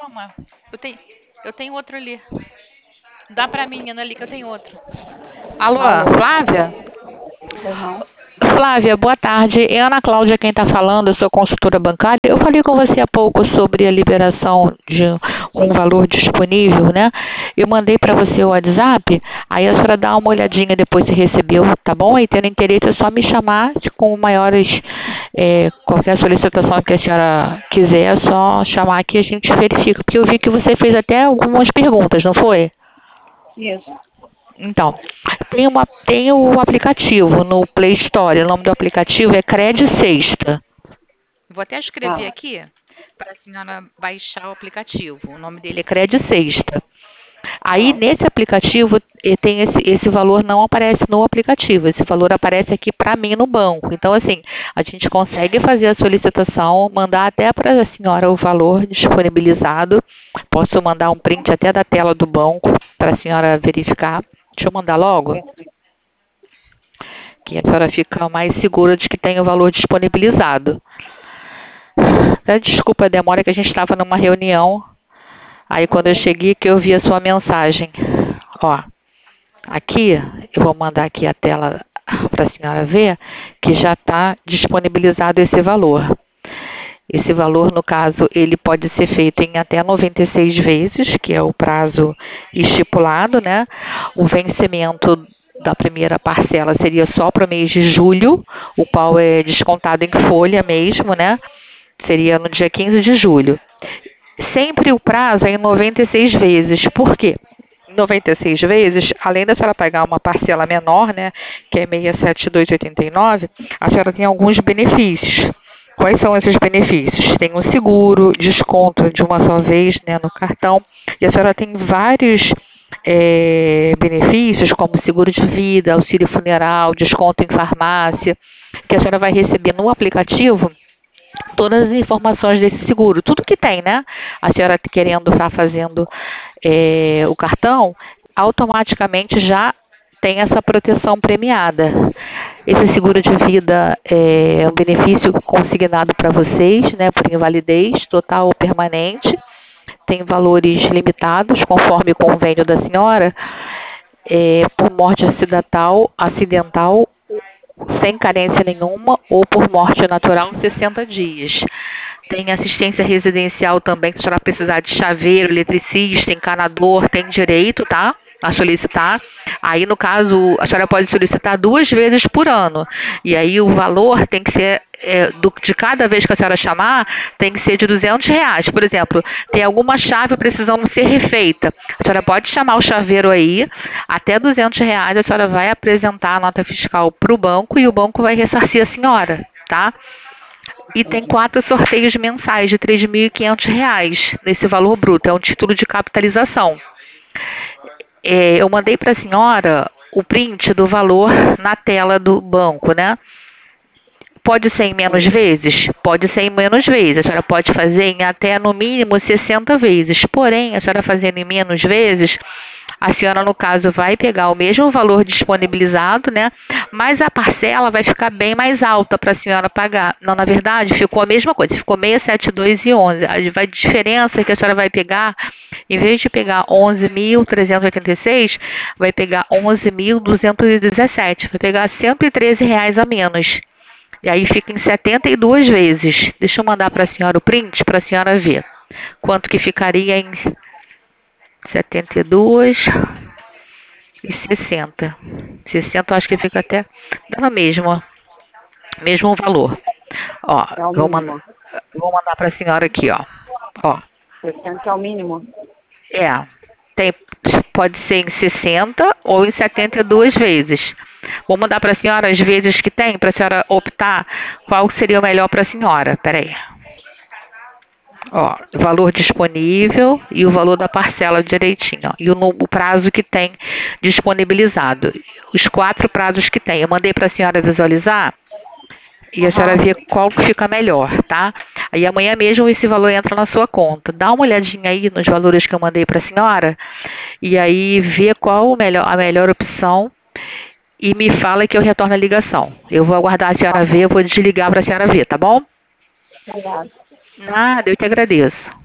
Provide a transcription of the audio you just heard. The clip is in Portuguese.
Toma. Eu tenho, eu tenho outro ali. Dá pra menina ali que eu tenho outro. Alô, Alô? Flávia? Aham. Flávia, boa tarde. É Ana Cláudia quem está falando, eu sou consultora bancária. Eu falei com você há pouco sobre a liberação de um valor disponível, né? Eu mandei para você o WhatsApp, aí a senhora dá uma olhadinha depois se recebeu, tá bom? Aí tendo interesse é só me chamar com maiores, qualquer solicitação que a senhora quiser, é só chamar aqui e a gente verifica. Porque eu vi que você fez até algumas perguntas, não foi? Isso. Então, tem o aplicativo no Play Store. O nome do aplicativo é Cred Sexta. Vou até escrever Ah, aqui para a senhora baixar o aplicativo. O nome dele é Cred Sexta. Aí, ah, nesse aplicativo, tem esse valor não aparece no aplicativo. Esse valor aparece aqui para mim no banco. Então, assim, a gente consegue fazer a solicitação, mandar até para a senhora o valor disponibilizado. Posso mandar um print até da tela do banco para a senhora verificar. Deixa eu mandar logo, perfeito. que a senhora fica mais segura de que tem o valor disponibilizado. Desculpa a demora que a gente estava numa reunião. Aí quando eu cheguei que eu vi a sua mensagem. Ó, aqui, eu vou mandar aqui a tela para a senhora ver que já está disponibilizado esse valor. Esse valor, no caso, ele pode ser feito em até 96 vezes, que é o prazo estipulado, né? O vencimento da primeira parcela seria só para o mês de julho, o qual é descontado em folha mesmo, né? Seria no dia 15 de julho. Sempre o prazo é em 96 vezes. Por quê? 96 vezes, além da senhora pagar uma parcela menor, né, que é 672,89, a senhora tem alguns benefícios. Quais são esses benefícios? Tem um seguro, desconto de uma só vez, né, no cartão, e a senhora tem vários benefícios, como seguro de vida, auxílio funeral, desconto em farmácia, que a senhora vai receber no aplicativo todas as informações desse seguro, tudo que tem, né? A senhora querendo estar fazendo o cartão, automaticamente já tem essa proteção premiada. Esse seguro de vida é um benefício consignado para vocês, né, por invalidez total ou permanente. Tem valores limitados, conforme o convênio da senhora, por morte acidental sem carência nenhuma ou por morte natural 60 dias. Tem assistência residencial também, se a senhora precisar de chaveiro, eletricista, encanador, tem direito, tá? A solicitar. Aí, no caso, a senhora pode solicitar 2 vezes por ano. E aí o valor tem que ser, de cada vez que a senhora chamar, tem que ser de R$ 200. Por exemplo, tem alguma chave precisando ser refeita. A senhora pode chamar o chaveiro aí, até R$ 200 a senhora vai apresentar a nota fiscal para o banco e o banco vai ressarcir a senhora, tá? E tem Entendi. 4 sorteios mensais de R$ 3.500 nesse valor bruto. É um título de capitalização. Eu mandei para a senhora o print do valor na tela do banco, né? Pode ser em menos Sim. vezes? Pode ser em menos vezes. A senhora pode fazer em até no mínimo 60 vezes. Porém, a senhora fazendo em menos vezes, a senhora, no caso, vai pegar o mesmo valor disponibilizado, né? Mas a parcela vai ficar bem mais alta para a senhora pagar. Não, na verdade, ficou a mesma coisa. Ficou 672,11. A diferença é que a senhora vai pegar, em vez de pegar 11.386, vai pegar 11.217. Vai pegar R$ 113 a menos. E aí fica em 72 vezes. Deixa eu mandar para a senhora o print para a senhora ver. Quanto que ficaria em 72 e 60. 60 eu acho que fica até dá no mesmo valor. Ó, É o vou mínimo. mandar para a senhora aqui, ó. Ó, 60 é o mínimo. é, tem, pode ser em 60 ou em 72 vezes. Vou mandar para a senhora as vezes que tem, para a senhora optar qual seria o melhor para a senhora. Peraí. Ó, o valor disponível e o valor da parcela direitinho, ó, e o prazo que tem disponibilizado. Os 4 prazos que tem. Eu mandei para a senhora visualizar e a senhora Aham. vê qual que fica melhor, tá? Aí amanhã mesmo esse valor entra na sua conta. Dá uma olhadinha aí nos valores que eu mandei para a senhora e aí vê qual a melhor opção e me fala que eu retorno a ligação. Eu vou aguardar a Tá senhora ver, bom. eu vou desligar para a senhora ver, tá bom? Obrigada. Nada, eu te agradeço.